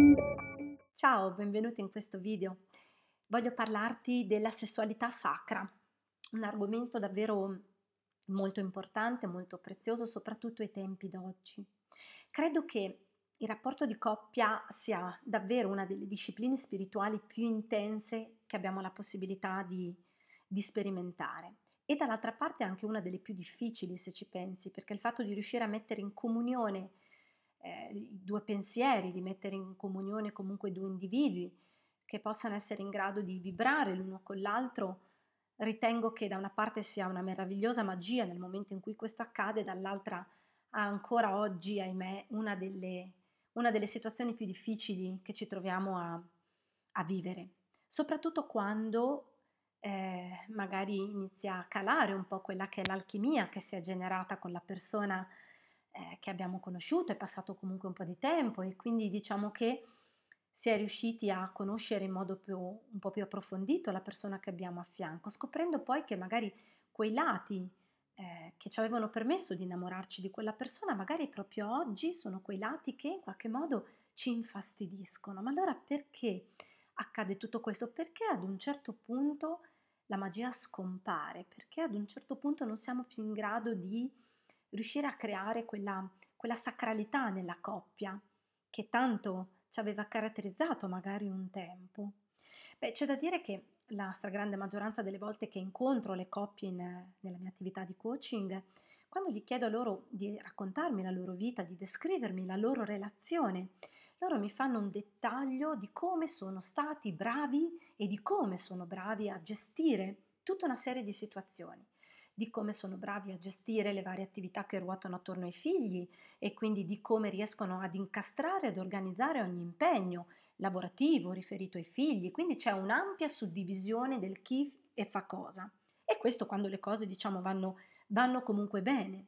Ciao, benvenuto in questo video. Voglio parlarti della sessualità sacra, un argomento davvero molto importante, molto prezioso, soprattutto ai tempi d'oggi. Credo che il rapporto di coppia sia davvero una delle discipline spirituali più intense che abbiamo la possibilità di sperimentare. E dall'altra parte anche una delle più difficili, se ci pensi, perché il fatto di riuscire a mettere in comunione i due pensieri, di mettere in comunione comunque due individui che possano essere in grado di vibrare l'uno con l'altro, ritengo che da una parte sia una meravigliosa magia nel momento in cui questo accade, dall'altra ancora oggi, ahimè, una delle situazioni più difficili che ci troviamo a vivere, soprattutto quando magari inizia a calare un po' quella che è l'alchimia che si è generata con la persona che abbiamo conosciuto, è passato comunque un po' di tempo e quindi diciamo che si è riusciti a conoscere in modo un po' più approfondito la persona che abbiamo a fianco, scoprendo poi che magari quei lati che ci avevano permesso di innamorarci di quella persona, magari proprio oggi sono quei lati che in qualche modo ci infastidiscono. Ma allora perché accade tutto questo? Perché ad un certo punto la magia scompare? Perché ad un certo punto non siamo più in grado di riuscire a creare quella sacralità nella coppia che tanto ci aveva caratterizzato magari un tempo? Beh, c'è da dire che la stragrande maggioranza delle volte che incontro le coppie nella mia attività di coaching, quando gli chiedo a loro di raccontarmi la loro vita, di descrivermi la loro relazione, loro mi fanno un dettaglio di come sono stati bravi e di come sono bravi a gestire tutta una serie di situazioni, di come sono bravi a gestire le varie attività che ruotano attorno ai figli e quindi di come riescono ad incastrare, ad organizzare ogni impegno lavorativo riferito ai figli, quindi c'è un'ampia suddivisione del chi e fa cosa. E questo quando le cose, diciamo, vanno comunque bene.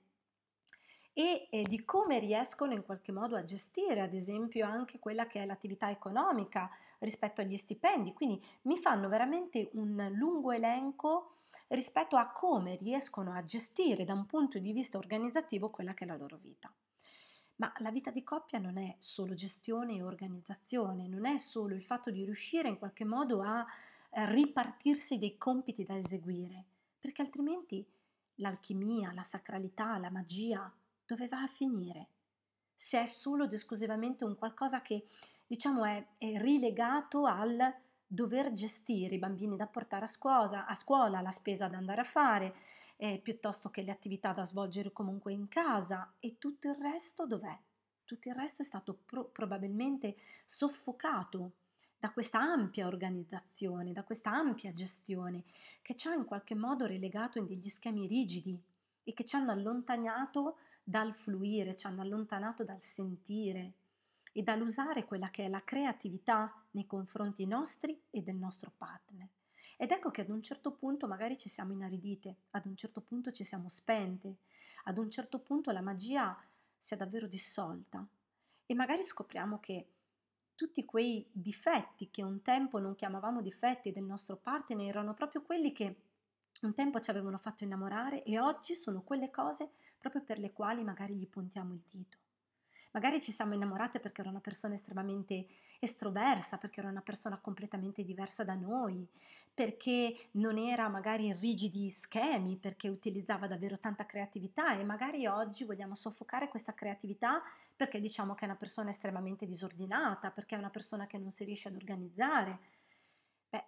E di come riescono in qualche modo a gestire, ad esempio, anche quella che è l'attività economica rispetto agli stipendi. Quindi mi fanno veramente un lungo elenco rispetto a come riescono a gestire da un punto di vista organizzativo quella che è la loro vita. Ma la vita di coppia non è solo gestione e organizzazione, non è solo il fatto di riuscire in qualche modo a ripartirsi dei compiti da eseguire, perché altrimenti l'alchimia, la sacralità, la magia, dove va a finire? Se è solo ed esclusivamente un qualcosa che, diciamo, è rilegato al dover gestire i bambini da portare a scuola, la spesa da andare a fare, piuttosto che le attività da svolgere comunque in casa e tutto il resto dov'è? Tutto il resto è stato probabilmente soffocato da questa ampia organizzazione, da questa ampia gestione che ci ha in qualche modo relegato in degli schemi rigidi e che ci hanno allontanato dal fluire, ci hanno allontanato dal sentire e dall'usare quella che è la creatività nei confronti nostri e del nostro partner. Ed ecco che ad un certo punto magari ci siamo inaridite, ad un certo punto ci siamo spente, ad un certo punto la magia si è davvero dissolta e magari scopriamo che tutti quei difetti che un tempo non chiamavamo difetti del nostro partner erano proprio quelli che un tempo ci avevano fatto innamorare e oggi sono quelle cose proprio per le quali magari gli puntiamo il dito. Magari ci siamo innamorate perché era una persona estremamente estroversa, perché era una persona completamente diversa da noi, perché non era magari in rigidi schemi, perché utilizzava davvero tanta creatività e magari oggi vogliamo soffocare questa creatività perché diciamo che è una persona estremamente disordinata, perché è una persona che non si riesce ad organizzare. Beh,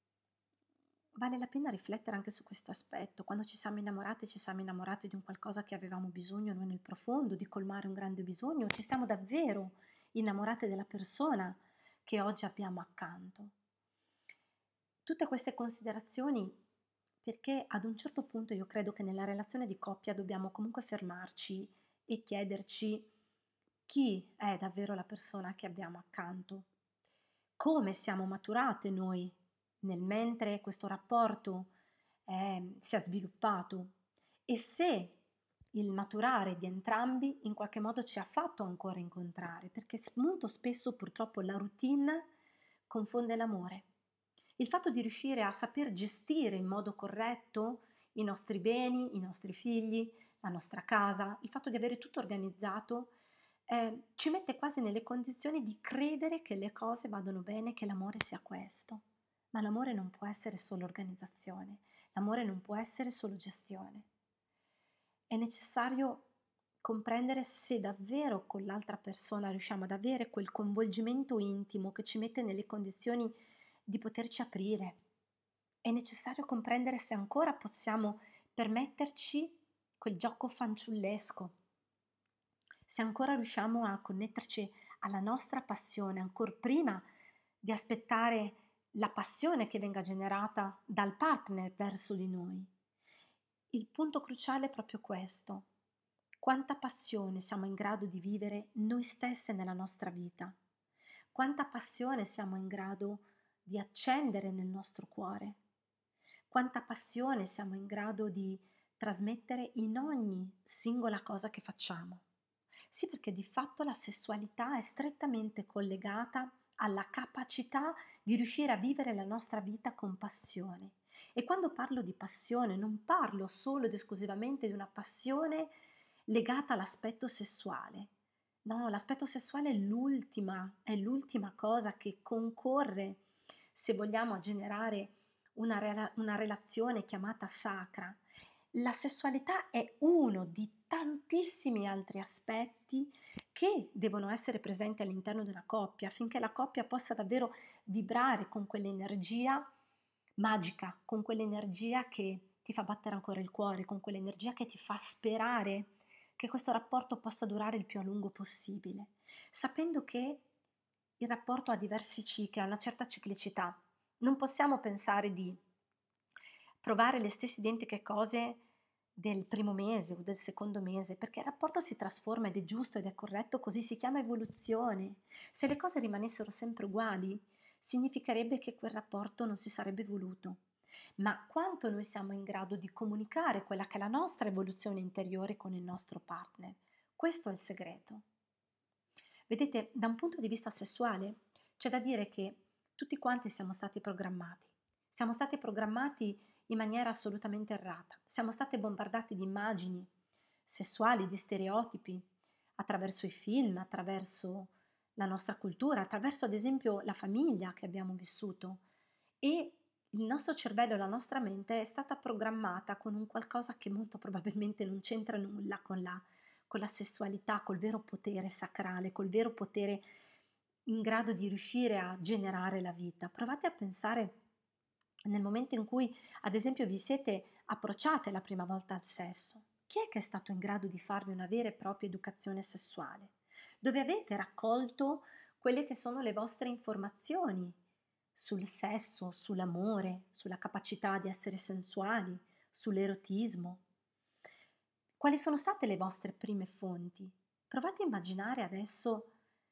vale la pena riflettere anche su questo aspetto. Quando ci siamo innamorati di un qualcosa che avevamo bisogno noi nel profondo, di colmare un grande bisogno, o ci siamo davvero innamorate della persona che oggi abbiamo accanto. Tutte queste considerazioni perché ad un certo punto io credo che nella relazione di coppia dobbiamo comunque fermarci e chiederci chi è davvero la persona che abbiamo accanto, come siamo maturate noi nel mentre questo rapporto si è sviluppato e se il maturare di entrambi in qualche modo ci ha fatto ancora incontrare, perché molto spesso purtroppo la routine confonde l'amore. Il fatto di riuscire a saper gestire in modo corretto i nostri beni, i nostri figli, la nostra casa, il fatto di avere tutto organizzato ci mette quasi nelle condizioni di credere che le cose vadano bene, che l'amore sia questo. Ma l'amore non può essere solo organizzazione, l'amore non può essere solo gestione. È necessario comprendere se davvero con l'altra persona riusciamo ad avere quel coinvolgimento intimo che ci mette nelle condizioni di poterci aprire. È necessario comprendere se ancora possiamo permetterci quel gioco fanciullesco, se ancora riusciamo a connetterci alla nostra passione, ancora prima di aspettare la passione che venga generata dal partner verso di noi. Il punto cruciale è proprio questo: quanta passione siamo in grado di vivere noi stesse nella nostra vita, quanta passione siamo in grado di accendere nel nostro cuore, quanta passione siamo in grado di trasmettere in ogni singola cosa che facciamo. Sì, perché di fatto la sessualità è strettamente collegata alla capacità di riuscire a vivere la nostra vita con passione. E quando parlo di passione non parlo solo ed esclusivamente di una passione legata all'aspetto sessuale. No, l'aspetto sessuale è l'ultima cosa che concorre, se vogliamo, a generare una relazione chiamata sacra. La sessualità è uno di tantissimi altri aspetti che devono essere presenti all'interno di una coppia affinché la coppia possa davvero vibrare con quell'energia magica, con quell'energia che ti fa battere ancora il cuore, con quell'energia che ti fa sperare che questo rapporto possa durare il più a lungo possibile, sapendo che il rapporto ha diversi cicli, ha una certa ciclicità. Non possiamo pensare di provare le stesse identiche cose del primo mese o del secondo mese, perché il rapporto si trasforma ed è giusto ed è corretto, così si chiama evoluzione. Se le cose rimanessero sempre uguali, significherebbe che quel rapporto non si sarebbe evoluto. Ma quanto noi siamo in grado di comunicare quella che è la nostra evoluzione interiore con il nostro partner? Questo è il segreto. Vedete, da un punto di vista sessuale, c'è da dire che tutti quanti siamo stati programmati. Siamo stati programmati in maniera assolutamente errata. Siamo stati bombardati di immagini sessuali, di stereotipi, attraverso i film, attraverso la nostra cultura, attraverso ad esempio la famiglia che abbiamo vissuto. E il nostro cervello, la nostra mente è stata programmata con un qualcosa che molto probabilmente non c'entra nulla con la sessualità, col vero potere sacrale, col vero potere in grado di riuscire a generare la vita. Provate a pensare nel momento in cui, ad esempio, vi siete approcciate la prima volta al sesso. Chi è che è stato in grado di farvi una vera e propria educazione sessuale? Dove avete raccolto quelle che sono le vostre informazioni sul sesso, sull'amore, sulla capacità di essere sensuali, sull'erotismo. Quali sono state le vostre prime fonti? Provate a immaginare adesso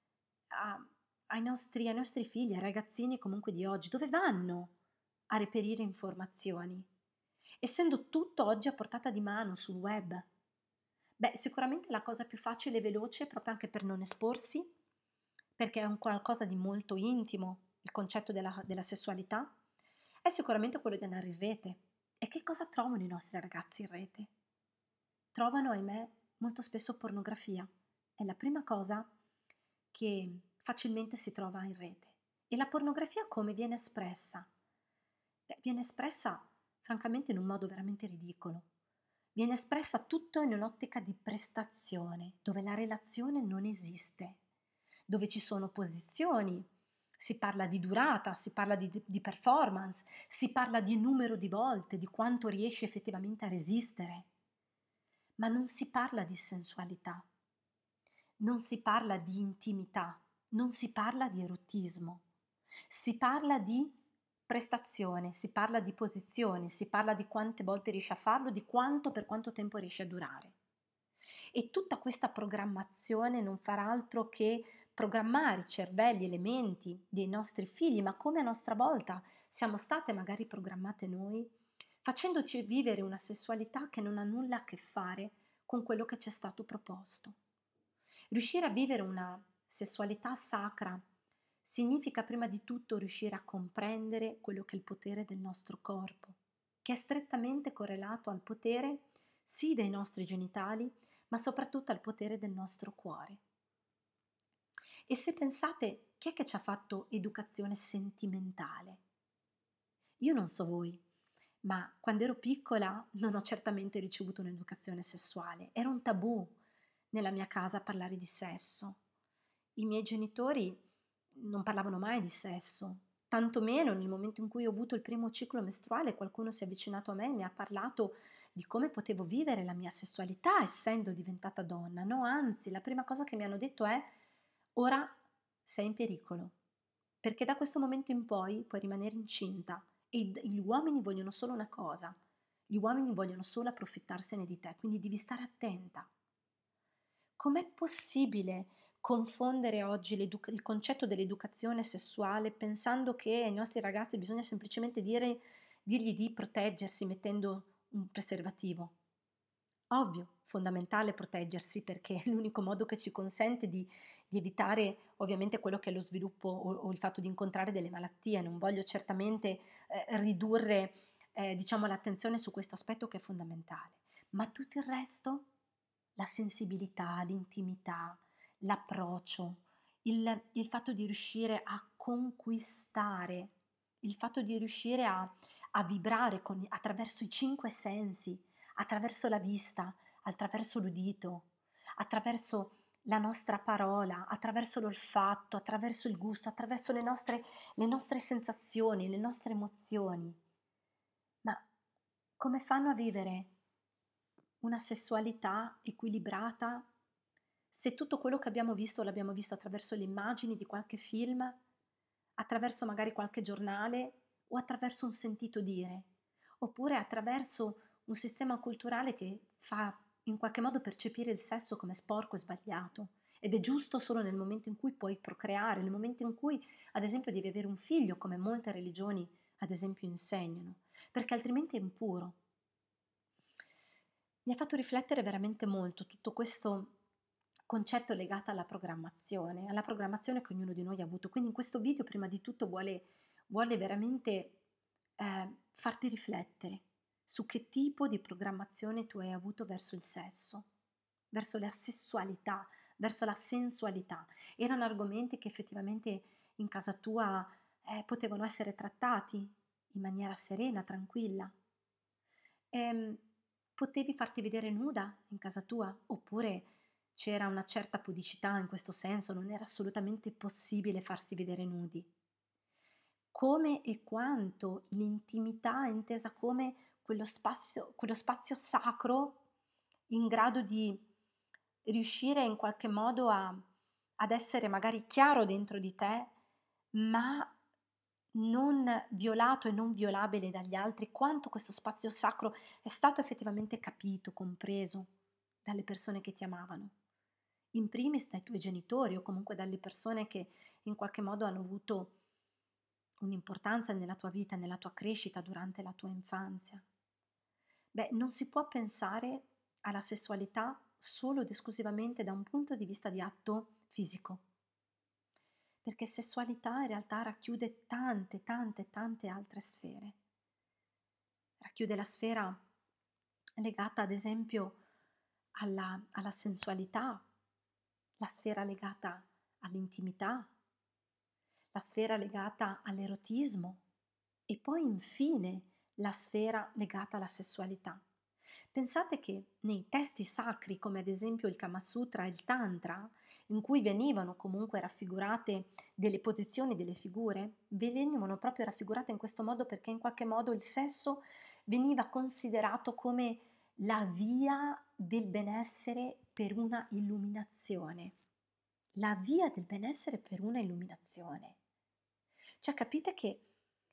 a- ai nostri figli, ai ragazzini comunque di oggi, dove vanno a reperire informazioni? Essendo tutto oggi a portata di mano sul web. Beh, sicuramente la cosa più facile e veloce, proprio anche per non esporsi, perché è un qualcosa di molto intimo, il concetto della sessualità, è sicuramente quello di andare in rete. E che cosa trovano i nostri ragazzi in rete? Trovano, ahimè, molto spesso pornografia. È la prima cosa che facilmente si trova in rete. E la pornografia come viene espressa? Beh, viene espressa francamente in un modo veramente ridicolo. Viene espressa tutto in un'ottica di prestazione, dove la relazione non esiste, dove ci sono posizioni, si parla di durata, si parla di performance, si parla di numero di volte, di quanto riesci effettivamente a resistere, ma non si parla di sensualità, non si parla di intimità, non si parla di erotismo, si parla di prestazione, si parla di posizione, si parla di quante volte riesci a farlo, di quanto per quanto tempo riesci a durare. E tutta questa programmazione non farà altro che programmare i cervelli e le menti dei nostri figli, ma come a nostra volta siamo state magari programmate noi, facendoci vivere una sessualità che non ha nulla a che fare con quello che ci è stato proposto. Riuscire a vivere una sessualità sacra significa prima di tutto riuscire a comprendere quello che è il potere del nostro corpo, che è strettamente correlato al potere sì dei nostri genitali, ma soprattutto al potere del nostro cuore. E se pensate, chi è che ci ha fatto educazione sentimentale? Io non so voi, ma quando ero piccola non ho certamente ricevuto un'educazione sessuale. Era un tabù nella mia casa parlare di sesso. I miei genitori non parlavano mai di sesso, tantomeno nel momento in cui ho avuto il primo ciclo mestruale qualcuno si è avvicinato a me e mi ha parlato di come potevo vivere la mia sessualità essendo diventata donna. No, anzi, la prima cosa che mi hanno detto è: ora sei in pericolo, perché da questo momento in poi puoi rimanere incinta e gli uomini vogliono solo una cosa, gli uomini vogliono solo approfittarsene di te, quindi devi stare attenta. Com'è possibile confondere oggi il concetto dell'educazione sessuale pensando che ai nostri ragazzi bisogna semplicemente dirgli di proteggersi mettendo un preservativo? Ovvio, fondamentale proteggersi perché è l'unico modo che ci consente di evitare ovviamente quello che è lo sviluppo o il fatto di incontrare delle malattie. Non voglio certamente ridurre diciamo l'attenzione su questo aspetto che è fondamentale, ma tutto il resto, la sensibilità, l'intimità, l'approccio, il fatto di riuscire a conquistare, il fatto di riuscire a vibrare attraverso i cinque sensi, attraverso la vista, attraverso l'udito, attraverso la nostra parola, attraverso l'olfatto, attraverso il gusto, attraverso le nostre sensazioni, le nostre emozioni. Ma come fanno a vivere una sessualità equilibrata se tutto quello che abbiamo visto l'abbiamo visto attraverso le immagini di qualche film, attraverso magari qualche giornale o attraverso un sentito dire, oppure attraverso un sistema culturale che fa in qualche modo percepire il sesso come sporco e sbagliato ed è giusto solo nel momento in cui puoi procreare, nel momento in cui ad esempio devi avere un figlio, come molte religioni ad esempio insegnano, perché altrimenti è impuro. Mi ha fatto riflettere veramente molto tutto questo concetto legato alla programmazione che ognuno di noi ha avuto. Quindi in questo video prima di tutto vuole veramente farti riflettere su che tipo di programmazione tu hai avuto verso il sesso, verso la sessualità, verso la sensualità. Erano argomenti che effettivamente in casa tua potevano essere trattati in maniera serena, tranquilla. Ehm, Potevi farti vedere nuda in casa tua? Oppure c'era una certa pudicità in questo senso, non era assolutamente possibile farsi vedere nudi? Come e quanto l'intimità è intesa come quello spazio sacro in grado di riuscire in qualche modo ad essere magari chiaro dentro di te, ma non violato e non violabile dagli altri, quanto questo spazio sacro è stato effettivamente capito, compreso dalle persone che ti amavano, in primis dai tuoi genitori o comunque dalle persone che in qualche modo hanno avuto un'importanza nella tua vita, nella tua crescita durante la tua infanzia. Beh, non si può pensare alla sessualità solo ed esclusivamente da un punto di vista di atto fisico, perché sessualità in realtà racchiude tante, tante, tante altre sfere. Racchiude la sfera legata ad esempio alla sensualità, la sfera legata all'intimità, la sfera legata all'erotismo e poi infine la sfera legata alla sessualità. Pensate che nei testi sacri, come ad esempio il Kama Sutra e il Tantra, in cui venivano comunque raffigurate delle posizioni, delle figure, venivano proprio raffigurate in questo modo perché in qualche modo il sesso veniva considerato come la via del benessere per una illuminazione. La via del benessere per una illuminazione. Cioè capite che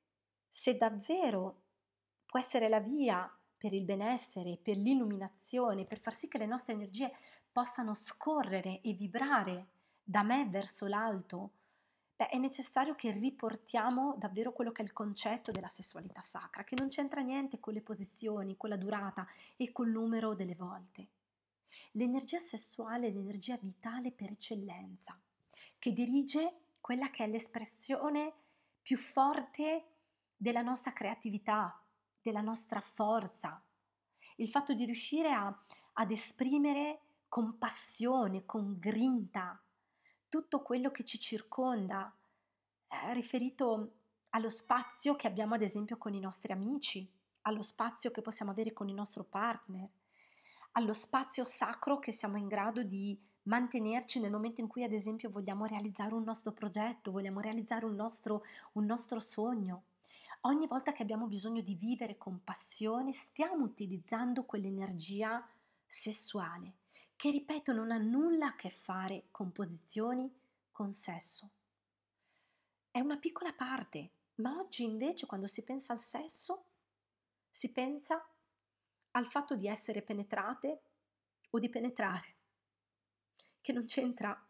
se davvero può essere la via per il benessere, per l'illuminazione, per far sì che le nostre energie possano scorrere e vibrare da me verso l'alto, beh, è necessario che riportiamo davvero quello che è il concetto della sessualità sacra, che non c'entra niente con le posizioni, con la durata e col numero delle volte. L'energia sessuale è l'energia vitale per eccellenza, che dirige quella che è l'espressione più forte della nostra creatività, della nostra forza. Il fatto di riuscire ad esprimere con passione, con grinta, tutto quello che ci circonda, riferito allo spazio che abbiamo ad esempio con i nostri amici, allo spazio che possiamo avere con il nostro partner, allo spazio sacro che siamo in grado di mantenerci nel momento in cui ad esempio vogliamo realizzare un nostro progetto, vogliamo realizzare un nostro sogno. Ogni volta che abbiamo bisogno di vivere con passione, stiamo utilizzando quell'energia sessuale, che ripeto non ha nulla a che fare con posizioni, con sesso. È una piccola parte, ma oggi invece quando si pensa al sesso, si pensa al fatto di essere penetrate o di penetrare, che non c'entra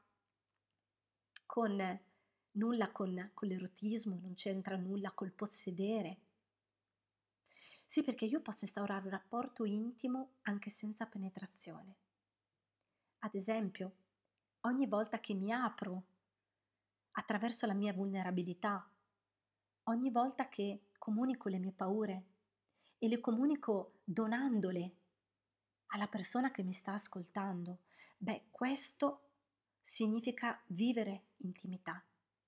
con nulla con l'erotismo, non c'entra nulla col possedere. Sì, perché io posso instaurare un rapporto intimo anche senza penetrazione. Ad esempio, ogni volta che mi apro attraverso la mia vulnerabilità, ogni volta che comunico le mie paure e le comunico donandole alla persona che mi sta ascoltando, beh, questo significa vivere intimità.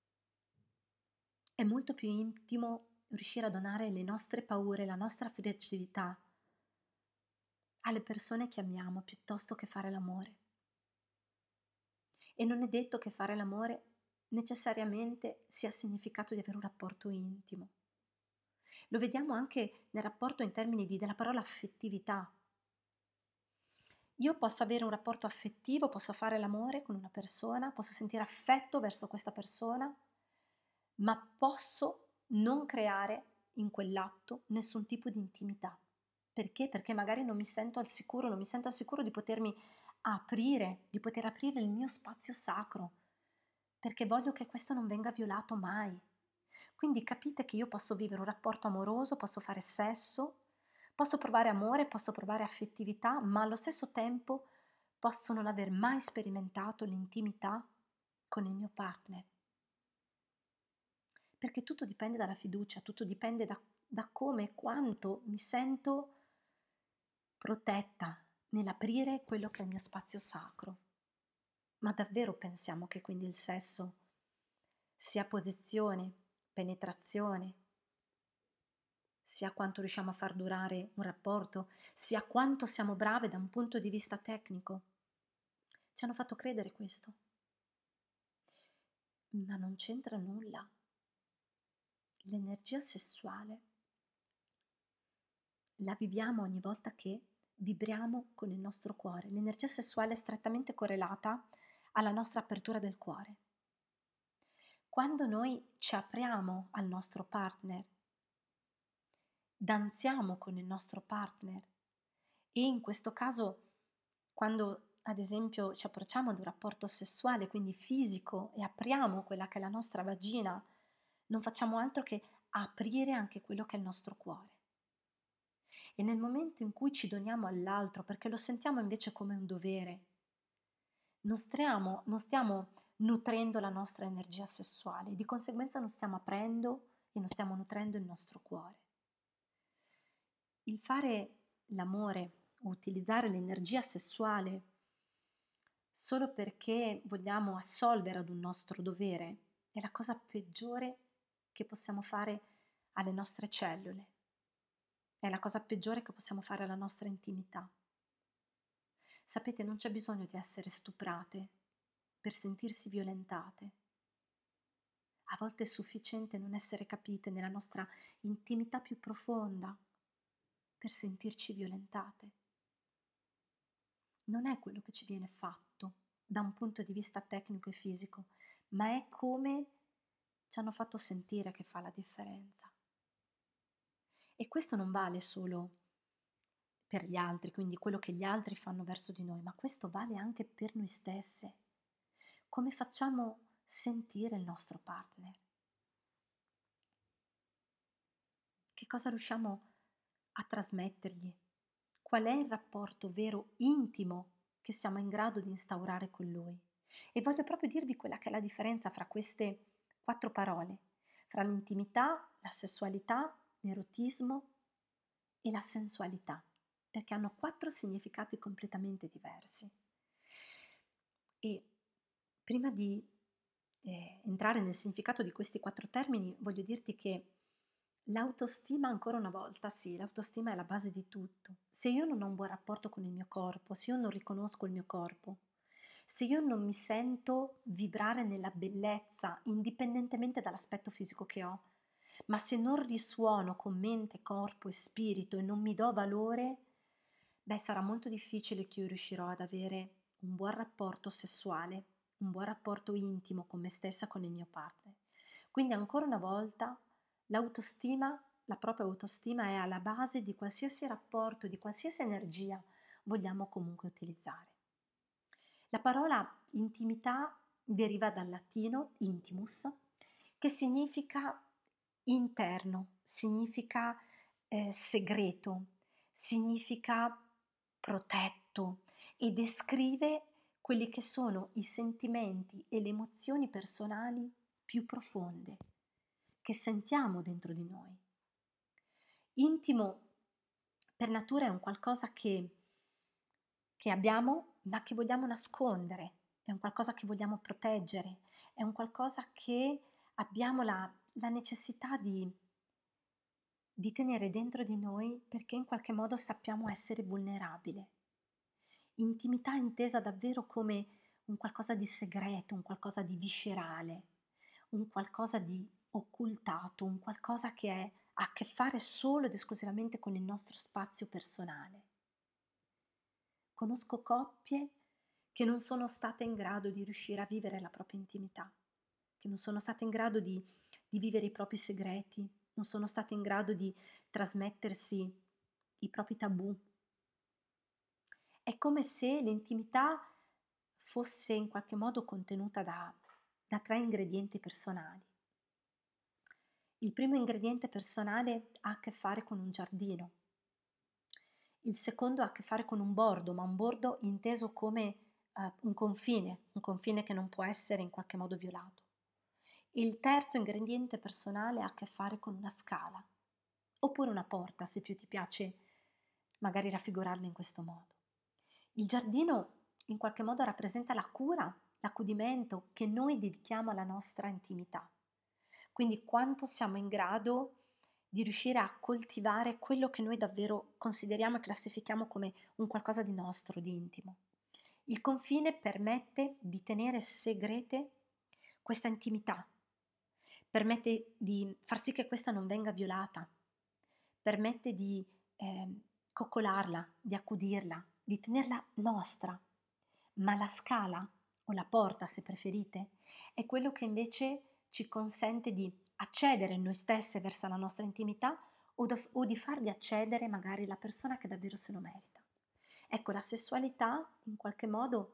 È molto più intimo riuscire a donare le nostre paure, la nostra fragilità alle persone che amiamo piuttosto che fare l'amore. E non è detto che fare l'amore necessariamente sia il significato di avere un rapporto intimo. Lo vediamo anche nel rapporto in termini della parola affettività. Io posso avere un rapporto affettivo, posso fare l'amore con una persona, posso sentire affetto verso questa persona, ma posso non creare in quell'atto nessun tipo di intimità. Perché? Perché magari non mi sento al sicuro, non mi sento al sicuro di potermi aprire, di poter aprire il mio spazio sacro, perché voglio che questo non venga violato mai. Quindi capite che io posso vivere un rapporto amoroso, posso fare sesso, posso provare amore, posso provare affettività, ma allo stesso tempo posso non aver mai sperimentato l'intimità con il mio partner. Perché tutto dipende dalla fiducia, tutto dipende da come e quanto mi sento protetta nell'aprire quello che è il mio spazio sacro. Ma davvero pensiamo che quindi il sesso sia posizione, penetrazione, sia quanto riusciamo a far durare un rapporto, sia quanto siamo brave da un punto di vista tecnico? Ci hanno fatto credere questo, ma non c'entra nulla. L'energia sessuale la viviamo ogni volta che vibriamo con il nostro cuore. L'energia sessuale è strettamente correlata alla nostra apertura del cuore. Quando noi ci apriamo al nostro partner, danziamo con il nostro partner e in questo caso quando ad esempio ci approcciamo ad un rapporto sessuale, quindi fisico, e apriamo quella che è la nostra vagina, non facciamo altro che aprire anche quello che è il nostro cuore. E nel momento in cui ci doniamo all'altro, perché lo sentiamo invece come un dovere, non stiamo nutrendo la nostra energia sessuale, di conseguenza non stiamo aprendo e non stiamo nutrendo il nostro cuore. Il fare l'amore o utilizzare l'energia sessuale solo perché vogliamo assolvere ad un nostro dovere è la cosa peggiore che possiamo fare alle nostre cellule, è la cosa peggiore che possiamo fare alla nostra intimità. Sapete, non c'è bisogno di essere stuprate per sentirsi violentate. A volte è sufficiente non essere capite nella nostra intimità più profonda per sentirci violentate. Non è quello che ci viene fatto da un punto di vista tecnico e fisico, ma è come ci hanno fatto sentire che fa la differenza. E questo non vale solo per gli altri, quindi quello che gli altri fanno verso di noi, ma questo vale anche per noi stesse. Come facciamo sentire il nostro partner? Che cosa riusciamo a trasmettergli? Qual è il rapporto vero, intimo, che siamo in grado di instaurare con lui? E voglio proprio dirvi quella che è la differenza fra queste 4 parole, fra l'intimità, la sessualità, l'erotismo e la sensualità, perché hanno 4 significati completamente diversi. E prima di entrare nel significato di questi 4 termini, voglio dirti che l'autostima, ancora una volta, sì, l'autostima è la base di tutto. Se io non ho un buon rapporto con il mio corpo, se io non riconosco il mio corpo, se io non mi sento vibrare nella bellezza, indipendentemente dall'aspetto fisico che ho, ma se non risuono con mente, corpo e spirito e non mi do valore, beh, sarà molto difficile che io riuscirò ad avere un buon rapporto sessuale, un buon rapporto intimo con me stessa, con il mio partner. Quindi ancora una volta l'autostima, la propria autostima è alla base di qualsiasi rapporto, di qualsiasi energia vogliamo comunque utilizzare. La parola intimità deriva dal latino intimus, che significa interno, significa segreto, significa protetto e descrive quelli che sono i sentimenti e le emozioni personali più profonde che sentiamo dentro di noi. Intimo per natura è un qualcosa che abbiamo ma che vogliamo nascondere, è un qualcosa che vogliamo proteggere, è un qualcosa che abbiamo la necessità di tenere dentro di noi perché in qualche modo sappiamo essere vulnerabile. Intimità intesa davvero come un qualcosa di segreto, un qualcosa di viscerale, un qualcosa di occultato, un qualcosa che ha a che fare solo ed esclusivamente con il nostro spazio personale. Conosco coppie che non sono state in grado di riuscire a vivere la propria intimità, che non sono state in grado di vivere i propri segreti, non sono state in grado di trasmettersi i propri tabù. È come se l'intimità fosse in qualche modo contenuta da 3 ingredienti personali. Il primo ingrediente personale ha a che fare con un giardino. Il secondo ha a che fare con un bordo, ma un bordo inteso come un confine che non può essere in qualche modo violato. Il terzo ingrediente personale ha a che fare con una scala, oppure una porta, se più ti piace magari raffigurarla in questo modo. Il giardino in qualche modo rappresenta la cura, l'accudimento che noi dedichiamo alla nostra intimità. Quindi quanto siamo in grado di riuscire a coltivare quello che noi davvero consideriamo e classifichiamo come un qualcosa di nostro, di intimo. Il confine permette di tenere segrete questa intimità, permette di far sì che questa non venga violata, permette di coccolarla, di accudirla, di tenerla nostra. Ma la scala, o la porta se preferite, è quello che invece ci consente di accedere noi stesse verso la nostra intimità o di farvi accedere magari la persona che davvero se lo merita. Ecco, la sessualità in qualche modo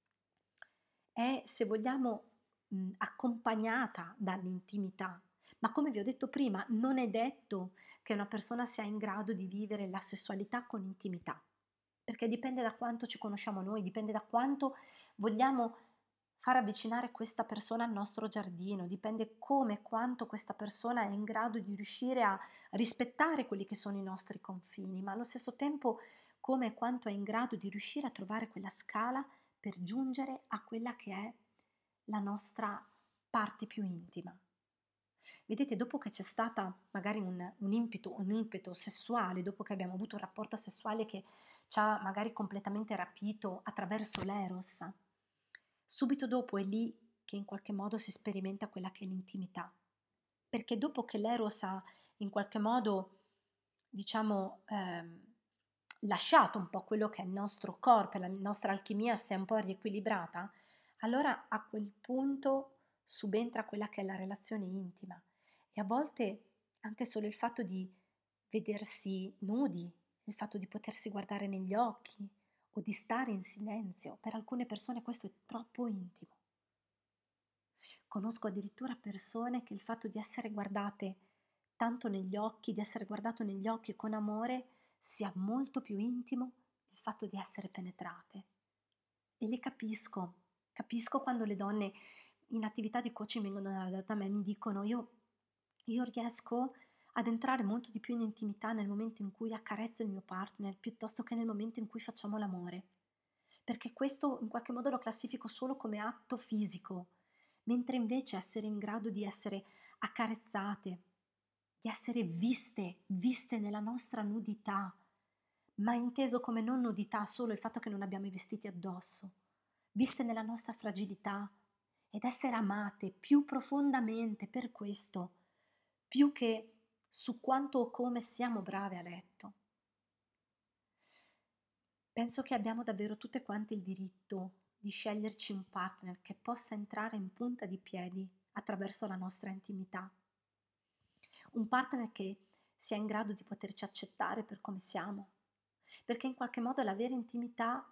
è, se vogliamo, accompagnata dall'intimità, ma come vi ho detto prima, non è detto che una persona sia in grado di vivere la sessualità con intimità, perché dipende da quanto ci conosciamo noi, dipende da quanto vogliamo far avvicinare questa persona al nostro giardino, dipende come e quanto questa persona è in grado di riuscire a rispettare quelli che sono i nostri confini, ma allo stesso tempo come e quanto è in grado di riuscire a trovare quella scala per giungere a quella che è la nostra parte più intima. Vedete, dopo che c'è stata magari un impeto sessuale, dopo che abbiamo avuto un rapporto sessuale che ci ha magari completamente rapito attraverso l'eros, subito dopo è lì che in qualche modo si sperimenta quella che è l'intimità. Perché dopo che l'eros ha in qualche modo, diciamo, lasciato un po' quello che è il nostro corpo, la nostra alchimia si è un po' riequilibrata, allora a quel punto subentra quella che è la relazione intima e a volte anche solo il fatto di vedersi nudi, il fatto di potersi guardare negli occhi o di stare in silenzio, per alcune persone questo è troppo intimo. Conosco addirittura persone che il fatto di essere guardate tanto negli occhi, di essere guardato negli occhi con amore, sia molto più intimo il fatto di essere penetrate. E le capisco quando le donne in attività di coaching vengono da me e mi dicono io riesco ad entrare molto di più in intimità nel momento in cui accarezzo il mio partner piuttosto che nel momento in cui facciamo l'amore, perché questo in qualche modo lo classifico solo come atto fisico, mentre invece essere in grado di essere accarezzate, di essere viste nella nostra nudità, ma inteso come non nudità solo il fatto che non abbiamo i vestiti addosso, viste nella nostra fragilità ed essere amate più profondamente per questo, più che su quanto o come siamo brave a letto. Penso che abbiamo davvero tutte quante il diritto di sceglierci un partner che possa entrare in punta di piedi attraverso la nostra intimità. Un partner che sia in grado di poterci accettare per come siamo, perché in qualche modo la vera intimità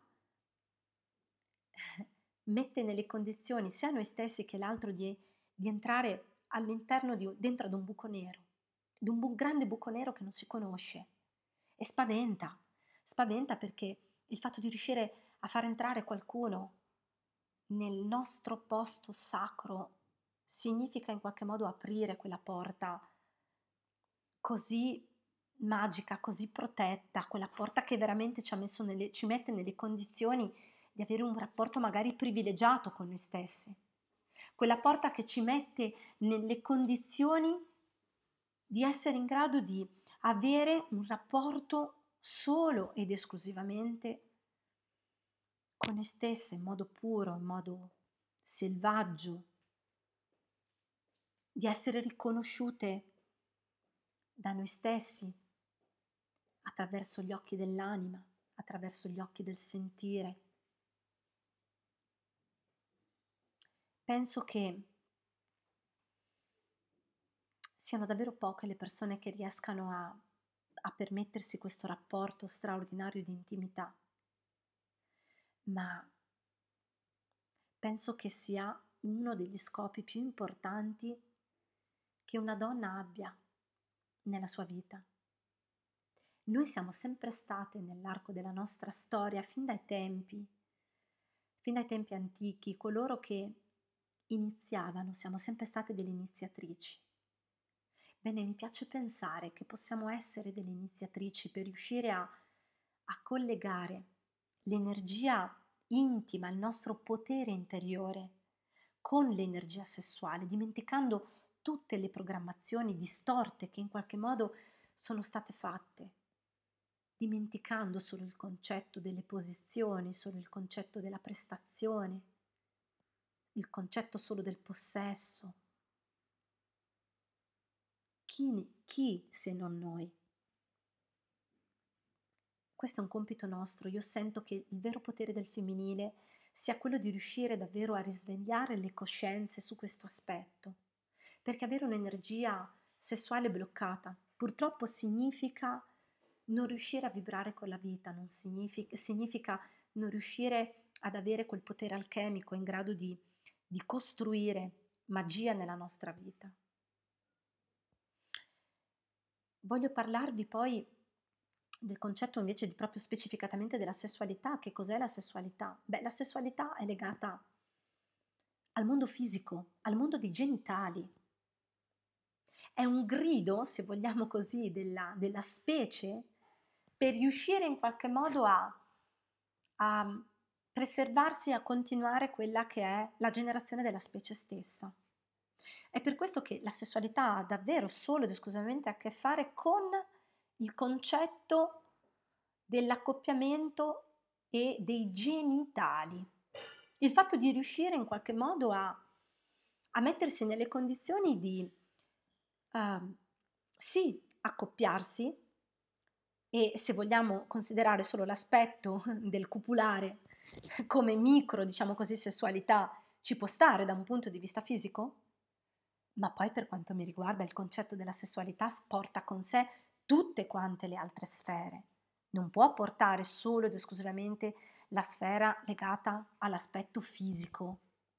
mette nelle condizioni sia noi stessi che l'altro di entrare all'interno dentro ad un buco nero, grande buco nero che non si conosce e spaventa perché il fatto di riuscire a far entrare qualcuno nel nostro posto sacro significa in qualche modo aprire quella porta così magica, così protetta, quella porta che veramente ci mette nelle condizioni di avere un rapporto magari privilegiato con noi stessi. Quella porta che ci mette nelle condizioni di essere in grado di avere un rapporto solo ed esclusivamente con noi stesse, in modo puro, in modo selvaggio, di essere riconosciute da noi stessi attraverso gli occhi dell'anima, attraverso gli occhi del sentire. Penso che siano davvero poche le persone che riescano a permettersi questo rapporto straordinario di intimità, ma penso che sia uno degli scopi più importanti che una donna abbia nella sua vita. Noi siamo sempre state nell'arco della nostra storia, fin dai tempi antichi, coloro che iniziavano, siamo sempre state delle iniziatrici. Bene, mi piace pensare che possiamo essere delle iniziatrici per riuscire a collegare l'energia intima, il nostro potere interiore con l'energia sessuale, dimenticando tutte le programmazioni distorte che in qualche modo sono state fatte, dimenticando solo il concetto delle posizioni, solo il concetto della prestazione, il concetto solo del possesso. Chi se non noi? Questo è un compito nostro. Io sento che il vero potere del femminile sia quello di riuscire davvero a risvegliare le coscienze su questo aspetto, perché avere un'energia sessuale bloccata purtroppo significa non riuscire a vibrare con la vita, significa non riuscire ad avere quel potere alchemico in grado di costruire magia nella nostra vita. Voglio parlarvi poi del concetto invece di proprio specificatamente della sessualità. Che cos'è la sessualità? Beh, la sessualità è legata al mondo fisico, al mondo dei genitali. È un grido, se vogliamo così, della specie per riuscire in qualche modo a preservarsi e a continuare quella che è la generazione della specie stessa. È per questo che la sessualità ha davvero solo ed esclusivamente a che fare con il concetto dell'accoppiamento e dei genitali. Il fatto di riuscire in qualche modo a mettersi nelle condizioni di sì, accoppiarsi e se vogliamo considerare solo l'aspetto del copulare come micro, diciamo così, sessualità, ci può stare da un punto di vista fisico, ma poi per quanto mi riguarda il concetto della sessualità porta con sé tutte quante le altre sfere. Non può portare solo ed esclusivamente la sfera legata all'aspetto fisico.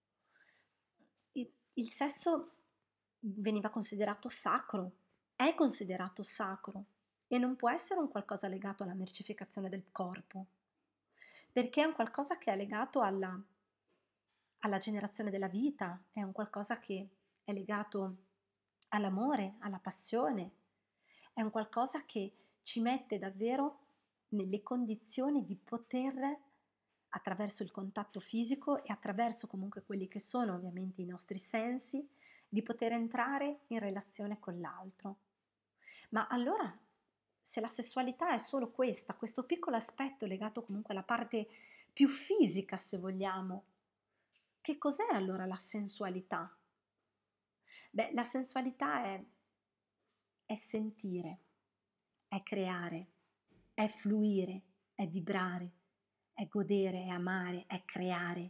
Il sesso veniva considerato sacro, è considerato sacro e non può essere un qualcosa legato alla mercificazione del corpo, perché è un qualcosa che è legato alla generazione della vita, è un qualcosa che è legato all'amore, alla passione, è un qualcosa che ci mette davvero nelle condizioni di poter attraverso il contatto fisico e attraverso comunque quelli che sono ovviamente i nostri sensi, di poter entrare in relazione con l'altro. Ma allora, se la sessualità è solo questa, questo piccolo aspetto legato comunque alla parte più fisica, se vogliamo, che cos'è allora la sensualità? Beh, la sensualità è sentire, è creare, è fluire, è vibrare, è godere, è amare, è creare,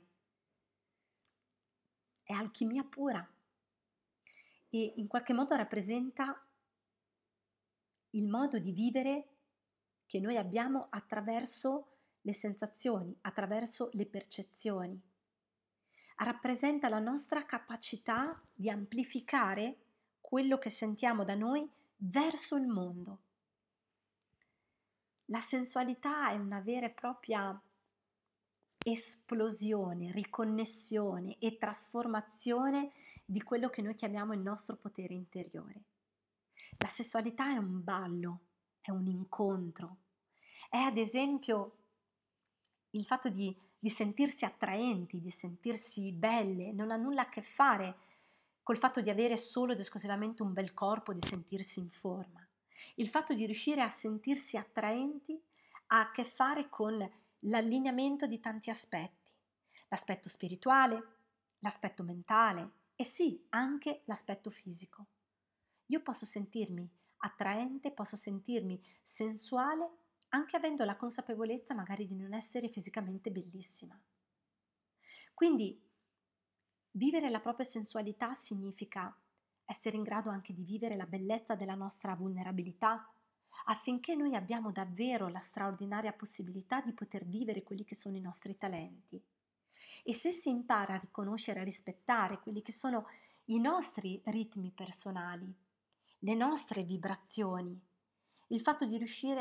è alchimia pura e in qualche modo rappresenta il modo di vivere che noi abbiamo attraverso le sensazioni, attraverso le percezioni. Rappresenta la nostra capacità di amplificare quello che sentiamo da noi verso il mondo. La sensualità è una vera e propria esplosione, riconnessione e trasformazione di quello che noi chiamiamo il nostro potere interiore. La sessualità è un ballo, è un incontro, è ad esempio il fatto di sentirsi attraenti, di sentirsi belle, non ha nulla a che fare col fatto di avere solo ed esclusivamente un bel corpo, di sentirsi in forma. Il fatto di riuscire a sentirsi attraenti ha a che fare con l'allineamento di tanti aspetti, l'aspetto spirituale, l'aspetto mentale e sì, anche l'aspetto fisico. Io posso sentirmi attraente, posso sentirmi sensuale anche avendo la consapevolezza magari di non essere fisicamente bellissima. Quindi vivere la propria sensualità significa essere in grado anche di vivere la bellezza della nostra vulnerabilità, affinché noi abbiamo davvero la straordinaria possibilità di poter vivere quelli che sono i nostri talenti. E se si impara a riconoscere e a rispettare quelli che sono i nostri ritmi personali, le nostre vibrazioni, il fatto di riuscire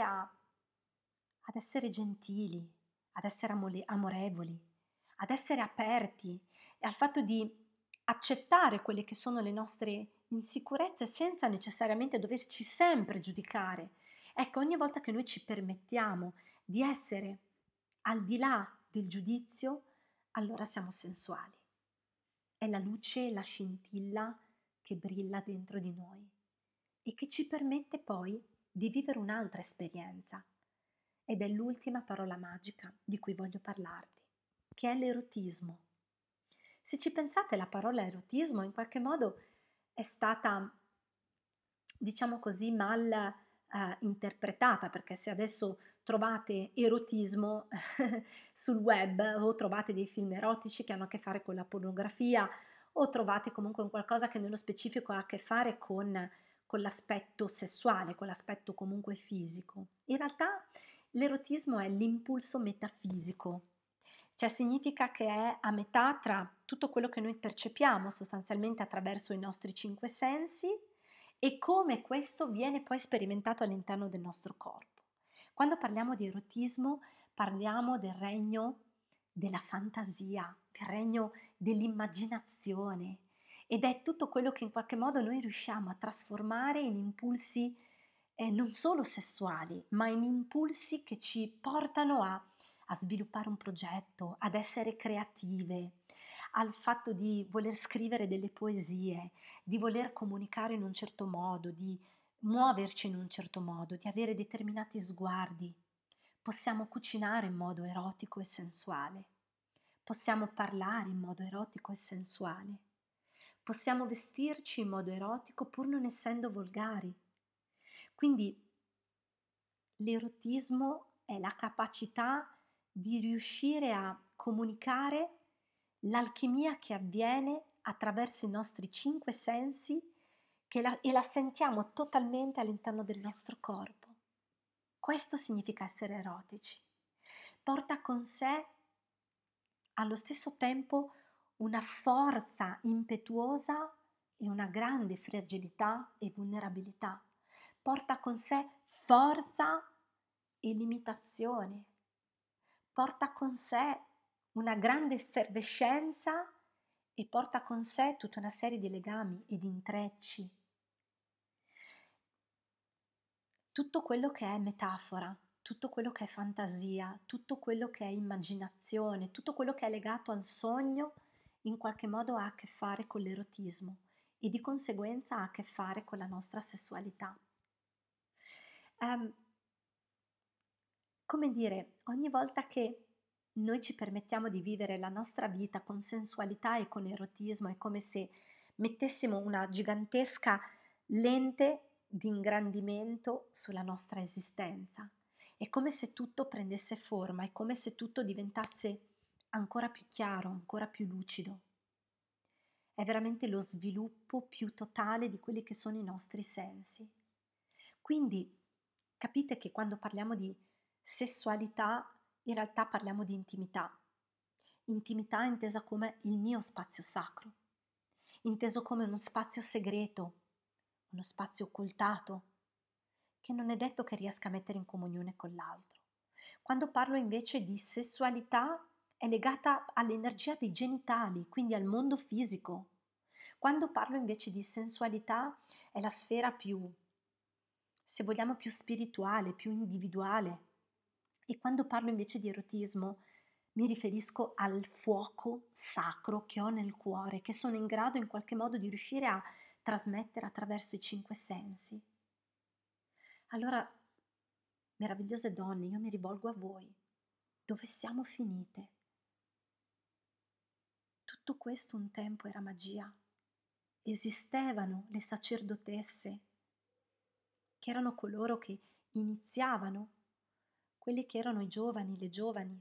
ad essere gentili, ad essere amorevoli, ad essere aperti e al fatto di accettare quelle che sono le nostre insicurezze senza necessariamente doverci sempre giudicare. Ecco, ogni volta che noi ci permettiamo di essere al di là del giudizio, allora siamo sensuali. È la luce, la scintilla che brilla dentro di noi e che ci permette poi di vivere un'altra esperienza. Ed è l'ultima parola magica di cui voglio parlarti, che è l'erotismo. Se ci pensate, la parola erotismo in qualche modo è stata, diciamo così, mal interpretata, perché se adesso trovate erotismo sul web o trovate dei film erotici che hanno a che fare con la pornografia o trovate comunque un qualcosa che nello specifico ha a che fare con l'aspetto sessuale, con l'aspetto comunque fisico. In realtà l'erotismo è l'impulso metafisico, cioè significa che è a metà tra tutto quello che noi percepiamo sostanzialmente attraverso i nostri cinque sensi e come questo viene poi sperimentato all'interno del nostro corpo. Quando parliamo di erotismo parliamo del regno della fantasia, del regno dell'immaginazione ed è tutto quello che in qualche modo noi riusciamo a trasformare in impulsi non solo sessuali, ma in impulsi che ci portano a sviluppare un progetto, ad essere creative, al fatto di voler scrivere delle poesie, di voler comunicare in un certo modo, di muoverci in un certo modo, di avere determinati sguardi. Possiamo cucinare in modo erotico e sensuale. Possiamo parlare in modo erotico e sensuale. Possiamo vestirci in modo erotico pur non essendo volgari. Quindi l'erotismo è la capacità di riuscire a comunicare l'alchimia che avviene attraverso i nostri cinque sensi e la sentiamo totalmente all'interno del nostro corpo. Questo significa essere erotici. Porta con sé allo stesso tempo una forza impetuosa e una grande fragilità e vulnerabilità. Porta con sé forza e limitazione. Porta con sé una grande effervescenza e porta con sé tutta una serie di legami e di intrecci. Tutto quello che è metafora, tutto quello che è fantasia, tutto quello che è immaginazione, tutto quello che è legato al sogno, in qualche modo ha a che fare con l'erotismo e di conseguenza ha a che fare con la nostra sessualità. Ehm, Come dire, ogni volta che noi ci permettiamo di vivere la nostra vita con sensualità e con erotismo, è come se mettessimo una gigantesca lente di ingrandimento sulla nostra esistenza. È come se tutto prendesse forma, è come se tutto diventasse ancora più chiaro, ancora più lucido. È veramente lo sviluppo più totale di quelli che sono i nostri sensi. Quindi capite che quando parliamo di sessualità, in realtà parliamo di intimità. Intimità intesa come il mio spazio sacro, inteso come uno spazio segreto, uno spazio occultato, che non è detto che riesca a mettere in comunione con l'altro. Quando parlo invece di sessualità è legata all'energia dei genitali, quindi al mondo fisico. Quando parlo invece di sensualità è la sfera più, se vogliamo, più spirituale, più individuale. E quando parlo invece di erotismo mi riferisco al fuoco sacro che ho nel cuore, che sono in grado in qualche modo di riuscire a trasmettere attraverso i cinque sensi. Allora, meravigliose donne, io mi rivolgo a voi. Dove siamo finite? Tutto questo un tempo era magia. Esistevano le sacerdotesse, che erano coloro che iniziavano, quelli che erano i giovani, le giovani,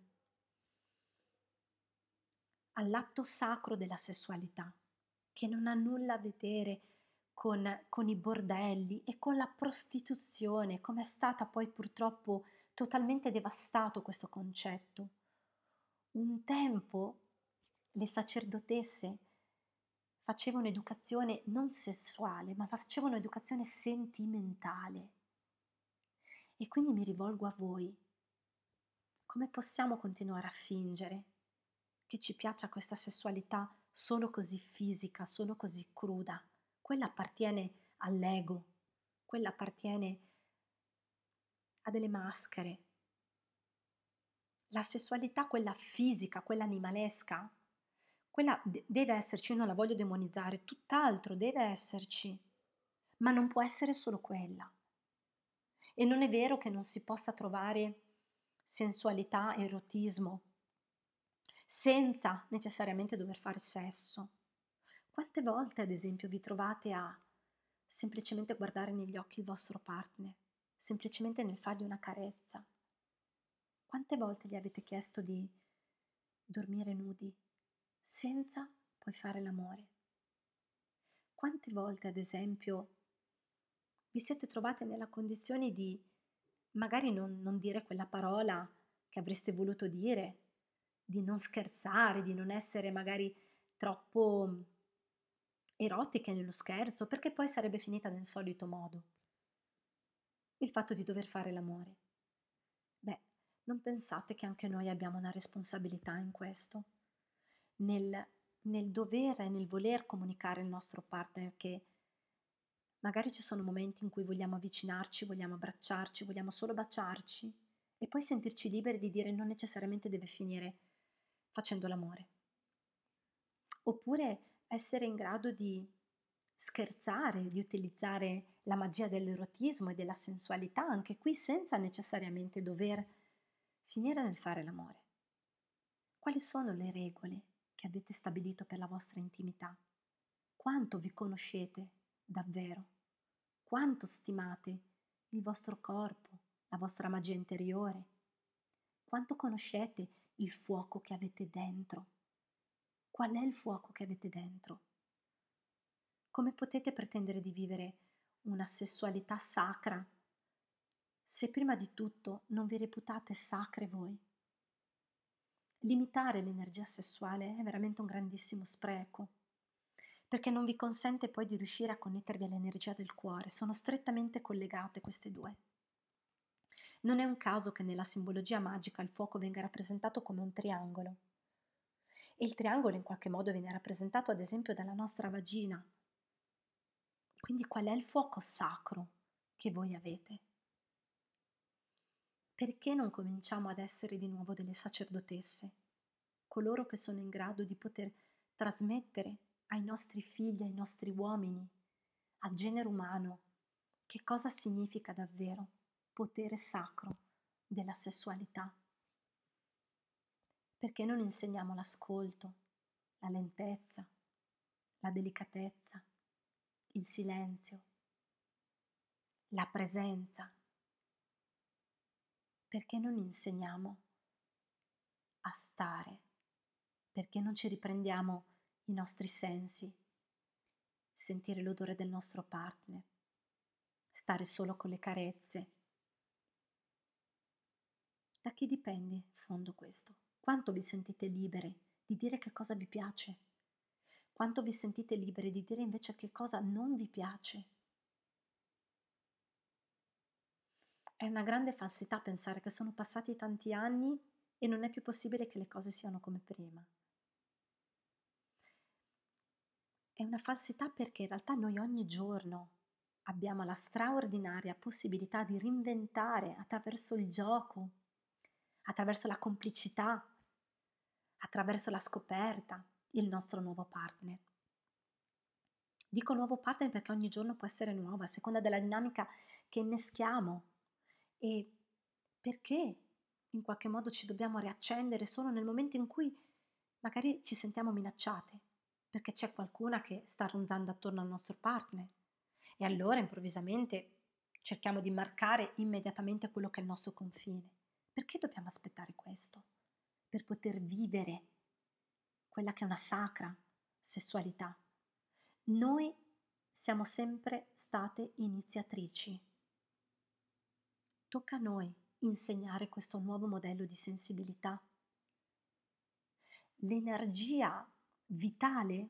all'atto sacro della sessualità, che non ha nulla a vedere con i bordelli e con la prostituzione, come è stata poi purtroppo totalmente devastato questo concetto. Un tempo le sacerdotesse facevano educazione non sessuale, ma facevano educazione sentimentale. E quindi mi rivolgo a voi. Come possiamo continuare a fingere che ci piaccia questa sessualità solo così fisica, solo così cruda? Quella appartiene all'ego, quella appartiene a delle maschere. La sessualità, quella fisica, quella animalesca, quella deve esserci, io non la voglio demonizzare, tutt'altro deve esserci, ma non può essere solo quella. E non è vero che non si possa trovare sensualità, erotismo, senza necessariamente dover fare sesso. Quante volte, ad esempio, vi trovate a semplicemente guardare negli occhi il vostro partner, semplicemente nel fargli una carezza? Quante volte gli avete chiesto di dormire nudi, senza poi fare l'amore? Quante volte, ad esempio, vi siete trovate nella condizione di magari non dire quella parola che avreste voluto dire, di non scherzare, di non essere magari troppo erotiche nello scherzo, perché poi sarebbe finita nel solito modo. Il fatto di dover fare l'amore. Beh, non pensate che anche noi abbiamo una responsabilità in questo, nel, nel dovere e nel voler comunicare al nostro partner che magari ci sono momenti in cui vogliamo avvicinarci, vogliamo abbracciarci, vogliamo solo baciarci e poi sentirci liberi di dire non necessariamente deve finire facendo l'amore. Oppure essere in grado di scherzare, di utilizzare la magia dell'erotismo e della sensualità, anche qui senza necessariamente dover finire nel fare l'amore. Quali sono le regole che avete stabilito per la vostra intimità? Quanto vi conoscete davvero? Quanto stimate il vostro corpo, la vostra magia interiore? Quanto conoscete il fuoco che avete dentro? Qual è il fuoco che avete dentro? Come potete pretendere di vivere una sessualità sacra se prima di tutto non vi reputate sacre voi? Limitare l'energia sessuale è veramente un grandissimo spreco, perché non vi consente poi di riuscire a connettervi all'energia del cuore. Sono strettamente collegate queste due. Non è un caso che nella simbologia magica il fuoco venga rappresentato come un triangolo. E il triangolo in qualche modo viene rappresentato ad esempio dalla nostra vagina. Quindi qual è il fuoco sacro che voi avete? Perché non cominciamo ad essere di nuovo delle sacerdotesse, coloro che sono in grado di poter trasmettere ai nostri figli, ai nostri uomini, al genere umano, che cosa significa davvero potere sacro della sessualità? Perché non insegniamo l'ascolto, la lentezza, la delicatezza, il silenzio, la presenza? Perché non insegniamo a stare? Perché non ci riprendiamo i nostri sensi, sentire l'odore del nostro partner, stare solo con le carezze? Da chi dipende in fondo questo? Quanto vi sentite libere di dire che cosa vi piace? Quanto vi sentite libere di dire invece che cosa non vi piace? È una grande falsità pensare che sono passati tanti anni e non è più possibile che le cose siano come prima. È una falsità perché in realtà noi ogni giorno abbiamo la straordinaria possibilità di reinventare attraverso il gioco, attraverso la complicità, attraverso la scoperta, il nostro nuovo partner. Dico nuovo partner perché ogni giorno può essere nuovo a seconda della dinamica che inneschiamo e perché in qualche modo ci dobbiamo riaccendere solo nel momento in cui magari ci sentiamo minacciate, perché c'è qualcuna che sta ronzando attorno al nostro partner e allora improvvisamente cerchiamo di marcare immediatamente quello che è il nostro confine. Perché dobbiamo aspettare questo? Per poter vivere quella che è una sacra sessualità. Noi siamo sempre state iniziatrici. Tocca a noi insegnare questo nuovo modello di sensibilità. L'energia vitale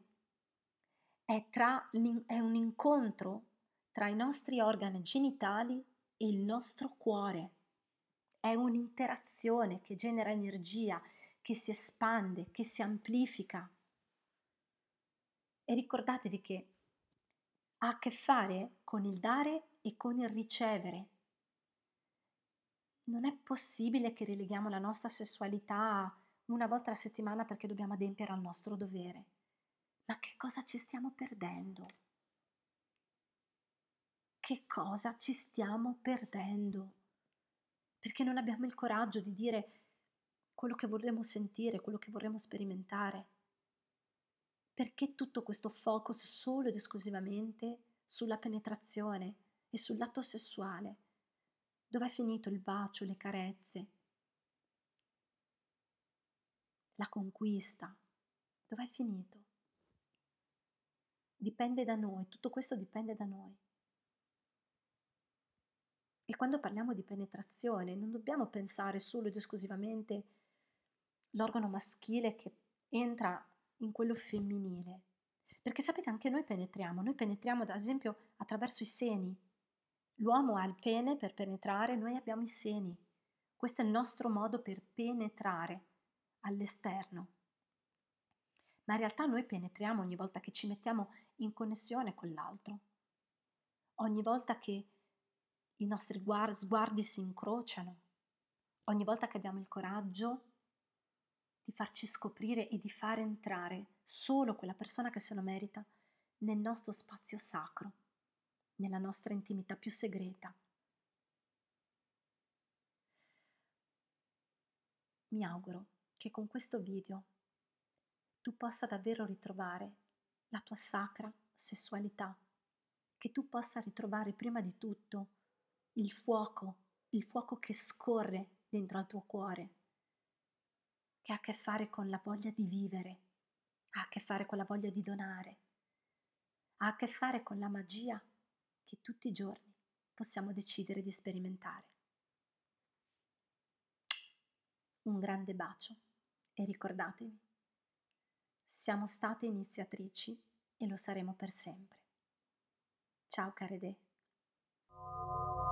è un incontro tra i nostri organi genitali e il nostro cuore. È un'interazione che genera energia, che si espande, che si amplifica. E ricordatevi che ha a che fare con il dare e con il ricevere. Non è possibile che releghiamo la nostra sessualità una volta alla settimana perché dobbiamo adempiere al nostro dovere. Ma che cosa ci stiamo perdendo? Che cosa ci stiamo perdendo? Perché non abbiamo il coraggio di dire quello che vorremmo sentire, quello che vorremmo sperimentare. Perché tutto questo focus solo ed esclusivamente sulla penetrazione e sull'atto sessuale? Dov'è finito il bacio, le carezze, la conquista? Dov'è finito? Dipende da noi, tutto questo dipende da noi. E quando parliamo di penetrazione non dobbiamo pensare solo ed esclusivamente l'organo maschile che entra in quello femminile. Perché sapete, anche noi penetriamo ad esempio attraverso i seni. L'uomo ha il pene per penetrare, noi abbiamo i seni. Questo è il nostro modo per penetrare all'esterno. Ma in realtà noi penetriamo ogni volta che ci mettiamo in connessione con l'altro, ogni volta che i nostri sguardi si incrociano, ogni volta che abbiamo il coraggio di farci scoprire e di far entrare solo quella persona che se lo merita nel nostro spazio sacro, nella nostra intimità più segreta. Mi auguro che con questo video tu possa davvero ritrovare la tua sacra sessualità, che tu possa ritrovare prima di tutto il fuoco che scorre dentro al tuo cuore, che ha a che fare con la voglia di vivere, ha a che fare con la voglia di donare, ha a che fare con la magia che tutti i giorni possiamo decidere di sperimentare. Un grande bacio e ricordatevi, siamo state iniziatrici e lo saremo per sempre. Ciao care.